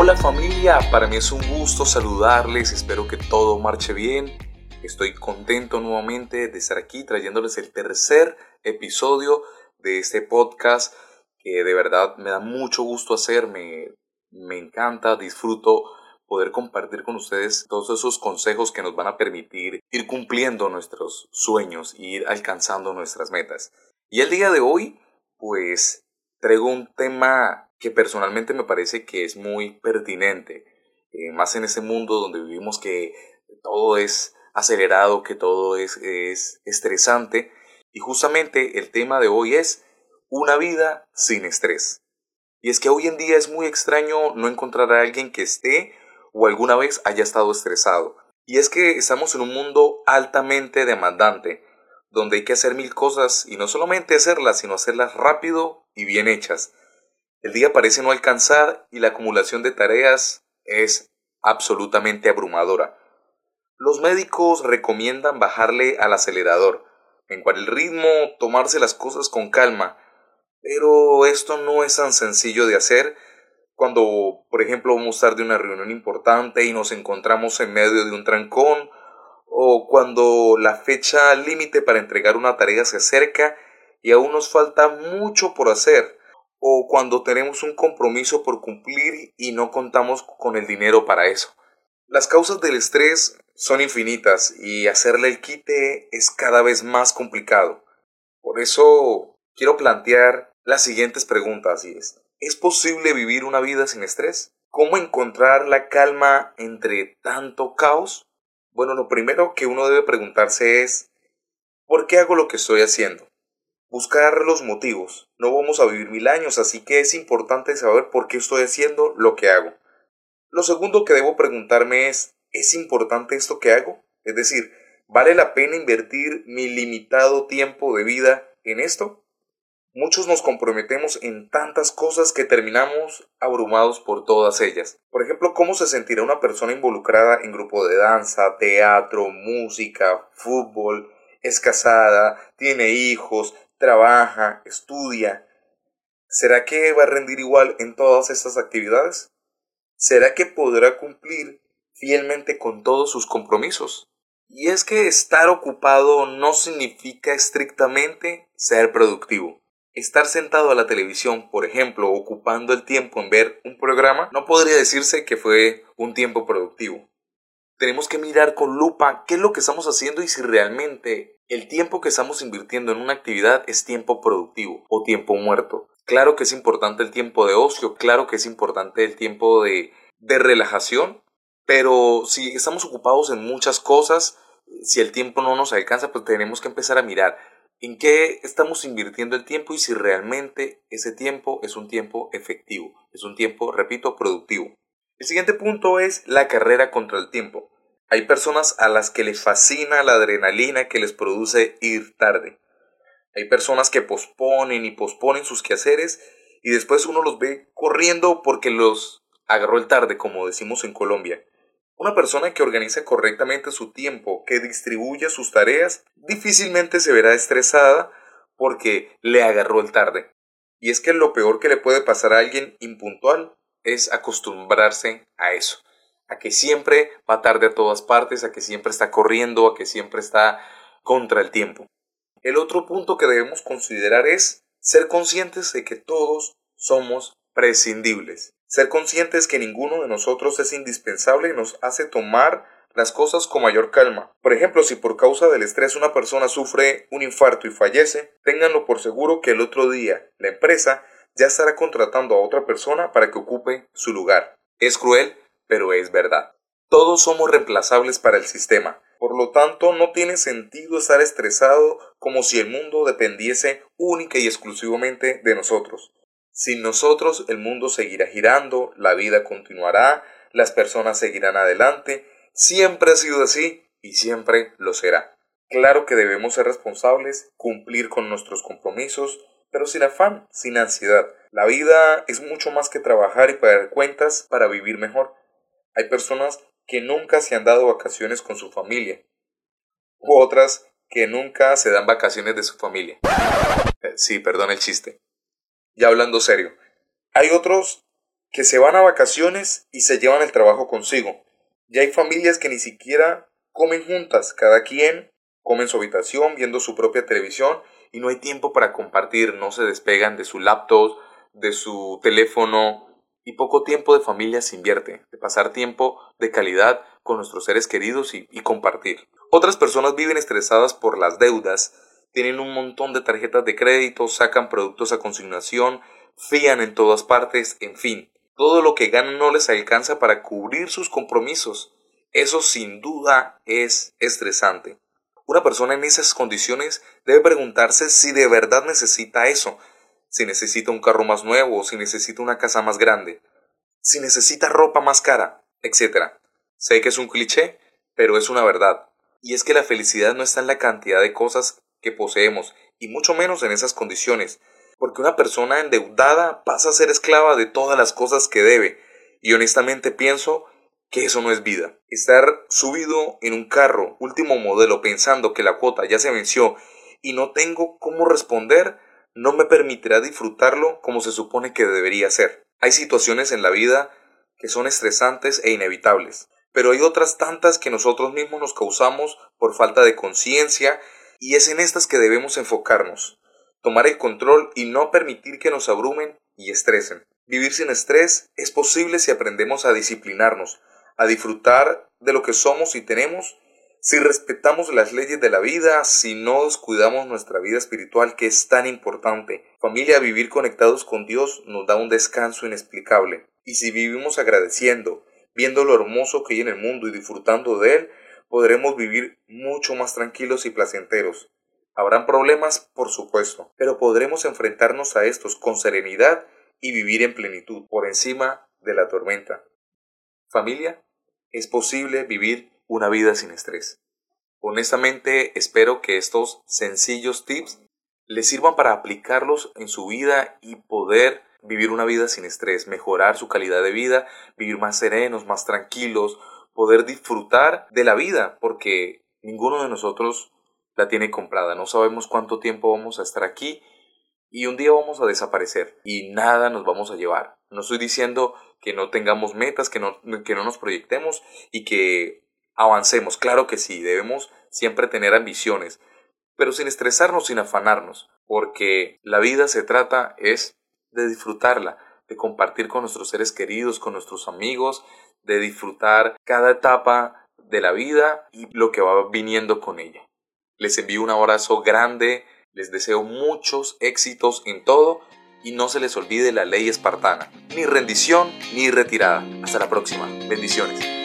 Hola familia, para mí es un gusto saludarles, espero que todo marche bien. Estoy contento nuevamente de estar aquí trayéndoles el tercer episodio de este podcast que de verdad me da mucho gusto hacer, me encanta, disfruto poder compartir con ustedes todos esos consejos que nos van a permitir ir cumpliendo nuestros sueños y ir alcanzando nuestras metas. Y el día de hoy, pues traigo un tema que personalmente me parece que es muy pertinente, más en ese mundo donde vivimos que todo es acelerado, que todo es estresante, y justamente el tema de hoy es una vida sin estrés. Y es que hoy en día es muy extraño no encontrar a alguien que esté o alguna vez haya estado estresado. Y es que estamos en un mundo altamente demandante, donde hay que hacer mil cosas y no solamente hacerlas, sino hacerlas rápido y bien hechas. El día parece no alcanzar y la acumulación de tareas es absolutamente abrumadora. Los médicos recomiendan bajarle al acelerador, menguar el ritmo, tomarse las cosas con calma, pero esto no es tan sencillo de hacer cuando, por ejemplo, vamos a estar de una reunión importante y nos encontramos en medio de un trancón, o cuando la fecha límite para entregar una tarea se acerca y aún nos falta mucho por hacer, o cuando tenemos un compromiso por cumplir y no contamos con el dinero para eso. Las causas del estrés son infinitas y hacerle el quite es cada vez más complicado. Por eso quiero plantear las siguientes preguntas y ¿es posible vivir una vida sin estrés? ¿Cómo encontrar la calma entre tanto caos? Bueno, lo primero que uno debe preguntarse es ¿por qué hago lo que estoy haciendo? Buscar los motivos. No vamos a vivir 1000 años, así que es importante saber por qué estoy haciendo lo que hago. Lo segundo que debo preguntarme ¿es importante esto que hago? Es decir, ¿vale la pena invertir mi limitado tiempo de vida en esto? Muchos nos comprometemos en tantas cosas que terminamos abrumados por todas ellas. Por ejemplo, ¿cómo se sentirá una persona involucrada en grupo de danza, teatro, música, fútbol, es casada, tiene hijos, trabaja, estudia? ¿Será que va a rendir igual en todas estas actividades? ¿Será que podrá cumplir fielmente con todos sus compromisos? Y es que estar ocupado no significa estrictamente ser productivo. Estar sentado a la televisión, por ejemplo, ocupando el tiempo en ver un programa, no podría decirse que fue un tiempo productivo. Tenemos que mirar con lupa qué es lo que estamos haciendo y si realmente el tiempo que estamos invirtiendo en una actividad es tiempo productivo o tiempo muerto. Claro que es importante el tiempo de ocio, claro que es importante el tiempo de relajación, pero si estamos ocupados en muchas cosas, si el tiempo no nos alcanza, pues tenemos que empezar a mirar en qué estamos invirtiendo el tiempo y si realmente ese tiempo es un tiempo efectivo, es un tiempo, repito, productivo. El siguiente punto es la carrera contra el tiempo. Hay personas a las que les fascina la adrenalina que les produce ir tarde. Hay personas que posponen y posponen sus quehaceres y después uno los ve corriendo porque los agarró el tarde, como decimos en Colombia. Una persona que organiza correctamente su tiempo, que distribuye sus tareas, difícilmente se verá estresada porque le agarró el tarde. Y es que lo peor que le puede pasar a alguien impuntual es acostumbrarse a eso, a que siempre va tarde a todas partes, a que siempre está corriendo, a que siempre está contra el tiempo. El otro punto que debemos considerar es ser conscientes de que todos somos prescindibles. Ser conscientes que ninguno de nosotros es indispensable nos hace tomar las cosas con mayor calma. Por ejemplo, si por causa del estrés una persona sufre un infarto y fallece, ténganlo por seguro que el otro día la empresa ya estará contratando a otra persona para que ocupe su lugar. Es cruel, pero es verdad. Todos somos reemplazables para el sistema. Por lo tanto, no tiene sentido estar estresado como si el mundo dependiese única y exclusivamente de nosotros. Sin nosotros, el mundo seguirá girando, la vida continuará, las personas seguirán adelante. Siempre ha sido así y siempre lo será. Claro que debemos ser responsables, cumplir con nuestros compromisos, pero sin afán, sin ansiedad. La vida es mucho más que trabajar y pagar cuentas para vivir mejor. Hay personas que nunca se han dado vacaciones con su familia, u otras que nunca se dan vacaciones de su familia. Sí, perdón el chiste. Ya hablando serio, hay otros que se van a vacaciones y se llevan el trabajo consigo. Ya hay familias que ni siquiera comen juntas, cada quien come en su habitación viendo su propia televisión y no hay tiempo para compartir, no se despegan de su laptop, de su teléfono y poco tiempo de familia se invierte, de pasar tiempo de calidad con nuestros seres queridos y compartir. Otras personas viven estresadas por las deudas, tienen un montón de tarjetas de crédito, sacan productos a consignación, fían en todas partes, en fin. Todo lo que ganan no les alcanza para cubrir sus compromisos. Eso sin duda es estresante. Una persona en esas condiciones debe preguntarse si de verdad necesita eso, si necesita un carro más nuevo, si necesita una casa más grande, si necesita ropa más cara, etc. Sé que es un cliché, pero es una verdad. Y es que la felicidad no está en la cantidad de cosas que poseemos, y mucho menos en esas condiciones, porque una persona endeudada pasa a ser esclava de todas las cosas que debe, y honestamente pienso que eso no es vida. Estar subido en un carro último modelo pensando que la cuota ya se venció y no tengo cómo responder, no me permitirá disfrutarlo como se supone que debería ser. Hay situaciones en la vida que son estresantes e inevitables, pero hay otras tantas que nosotros mismos nos causamos por falta de conciencia y es en estas que debemos enfocarnos. Tomar el control y no permitir que nos abrumen y estresen. Vivir sin estrés es posible si aprendemos a disciplinarnos, a disfrutar de lo que somos y tenemos, si respetamos las leyes de la vida, si no descuidamos nuestra vida espiritual que es tan importante. Familia, vivir conectados con Dios nos da un descanso inexplicable. Y si vivimos agradeciendo, viendo lo hermoso que hay en el mundo y disfrutando de él, podremos vivir mucho más tranquilos y placenteros. Habrán problemas, por supuesto, pero podremos enfrentarnos a estos con serenidad y vivir en plenitud, por encima de la tormenta. Familia, es posible vivir una vida sin estrés. Honestamente, espero que estos sencillos tips les sirvan para aplicarlos en su vida y poder vivir una vida sin estrés, mejorar su calidad de vida, vivir más serenos, más tranquilos, poder disfrutar de la vida, porque ninguno de nosotros la tiene comprada. No sabemos cuánto tiempo vamos a estar aquí y un día vamos a desaparecer y nada nos vamos a llevar. No estoy diciendo que no tengamos metas, que no nos proyectemos y que avancemos. Claro que sí, debemos siempre tener ambiciones, pero sin estresarnos, sin afanarnos, porque la vida se trata es de disfrutarla, de compartir con nuestros seres queridos, con nuestros amigos, de disfrutar cada etapa de la vida y lo que va viniendo con ella. Les envío un abrazo grande, les deseo muchos éxitos en todo y no se les olvide la ley espartana, ni rendición ni retirada. Hasta la próxima, bendiciones.